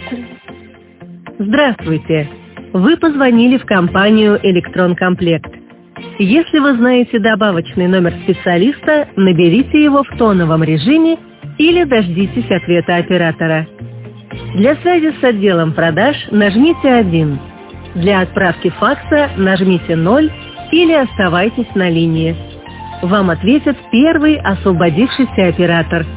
Здравствуйте! Вы позвонили в компанию «Электронкомплект». Если вы знаете добавочный номер специалиста, наберите его в тоновом режиме или дождитесь ответа оператора. Для связи с отделом продаж нажмите 1. Для отправки факса нажмите 0 или оставайтесь на линии. Вам ответит первый освободившийся оператор.